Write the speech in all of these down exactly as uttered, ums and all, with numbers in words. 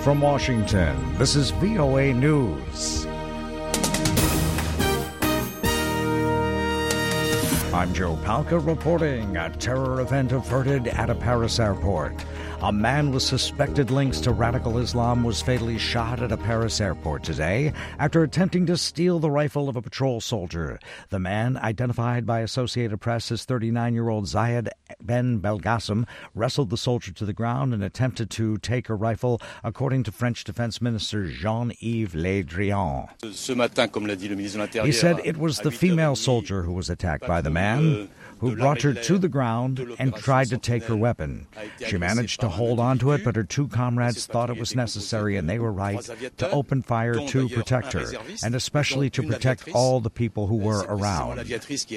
From Washington, this is V O A News. I'm Joe Palca reporting. A terror event averted at a Paris airport. A man with suspected links to radical Islam was fatally shot at a Paris airport today after attempting to steal the rifle of a patrol soldier. The man, identified by Associated Press as thirty-nine-year-old Zayed Ben Belgassem, wrestled the soldier to the ground and attempted to take her rifle, according to French Defense Minister Jean-Yves Le Drian. He said it was the female soldier who was attacked by the man, who brought her to the ground and tried to take her weapon. She managed to hold on to it, but her two comrades thought it was necessary, and they were right, to open fire to protect her, and especially to protect all the people who were around.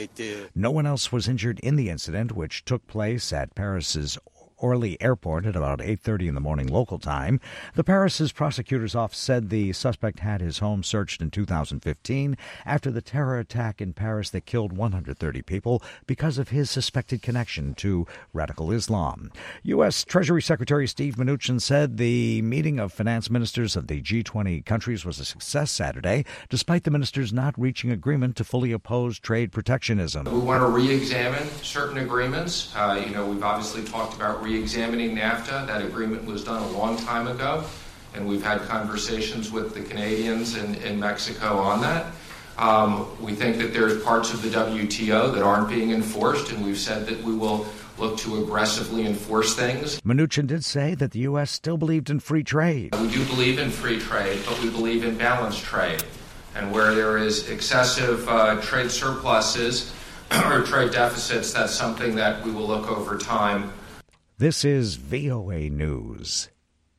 No one else was injured in the incident, which took place at Paris's Orly Airport at about eight thirty in the morning local time. The Paris's prosecutor's office said the suspect had his home searched in two thousand fifteen after the terror attack in Paris that killed one hundred thirty people because of his suspected connection to radical Islam. U S. Treasury Secretary Steve Mnuchin said the meeting of finance ministers of the G twenty countries was a success Saturday, despite the ministers not reaching agreement to fully oppose trade protectionism. We want to re-examine certain agreements. Uh, you know, we've obviously talked about re-examining NAFTA. That agreement was done a long time ago, and we've had conversations with the Canadians and, and Mexico on that. Um, we think that there's parts of the W T O that aren't being enforced, and we've said that we will look to aggressively enforce things. Mnuchin did say that the U S still believed in free trade. We do believe in free trade, but we believe in balanced trade. And where there is excessive uh, trade surpluses or trade deficits, that's something that we will look over time. This is V O A News.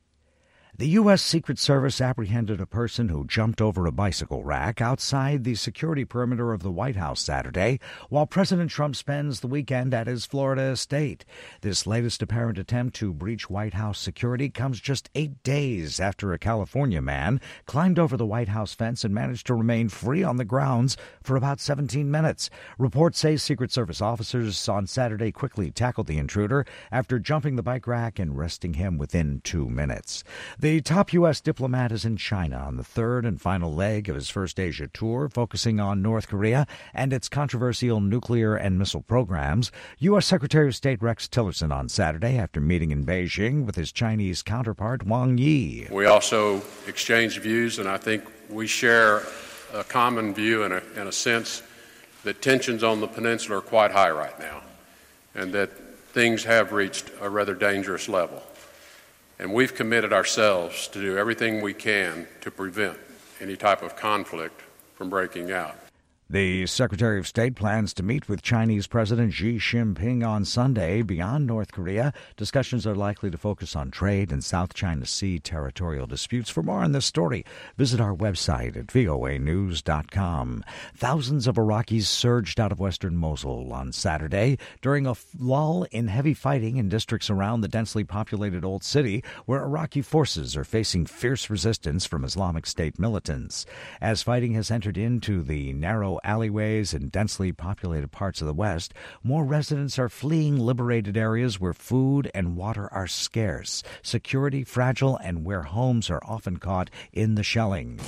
The U S. Secret Service apprehended a person who jumped over a bicycle rack outside the security perimeter of the White House Saturday while President Trump spends the weekend at his Florida estate. This latest apparent attempt to breach White House security comes just eight days after a California man climbed over the White House fence and managed to remain free on the grounds for about seventeen minutes. Reports say Secret Service officers on Saturday quickly tackled the intruder after jumping the bike rack and arresting him within two minutes. The The top U S diplomat is in China on the third and final leg of his First Asia tour, focusing on North Korea and its controversial nuclear and missile programs. U S. Secretary of State Rex Tillerson on Saturday after meeting in Beijing with his Chinese counterpart Wang Yi. We also exchanged views, and I think we share a common view and a, and a sense that tensions on the peninsula are quite high right now, and that things have reached a rather dangerous level. And we've committed ourselves to do everything we can to prevent any type of conflict from breaking out. The Secretary of State plans to meet with Chinese President Xi Jinping on Sunday. Beyond North Korea, discussions are likely to focus on trade and South China Sea territorial disputes. For more on this story, visit our website at V O A news dot com. Thousands of Iraqis surged out of western Mosul on Saturday during a lull in heavy fighting in districts around the densely populated Old City, where Iraqi forces are facing fierce resistance from Islamic State militants. As fighting has entered into the narrow alleyways in densely populated parts of the West, more residents are fleeing liberated areas where food and water are scarce, security fragile, and where homes are often caught in the shelling.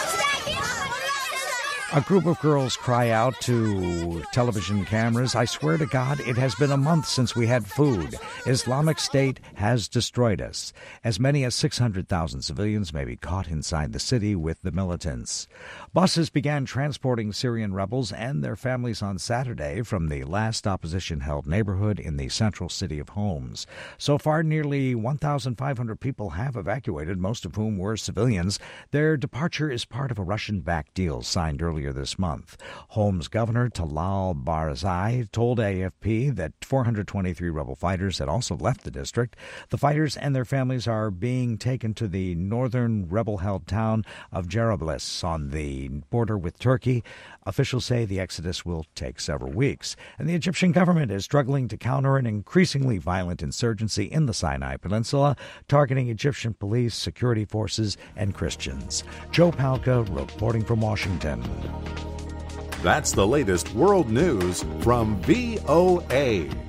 A group of girls cry out to television cameras, "I swear to God, it has been a month since we had food. Islamic State has destroyed us." As many as six hundred thousand civilians may be caught inside the city with the militants. Buses began transporting Syrian rebels and their families on Saturday from the last opposition-held neighborhood in the central city of Homs. So far, nearly one thousand five hundred people have evacuated, most of whom were civilians. Their departure is part of a Russian-backed deal signed earlier this month. Homs Governor Talal Barzai told A F P that four hundred twenty-three rebel fighters had also left the district. The fighters and their families are being taken to the northern rebel-held town of Jerablus on the border with Turkey. Officials say the exodus will take several weeks, and the Egyptian government is struggling to counter an increasingly violent insurgency in the Sinai Peninsula, targeting Egyptian police, security forces, and Christians. Joe Palca reporting from Washington. That's the latest world news from V O A.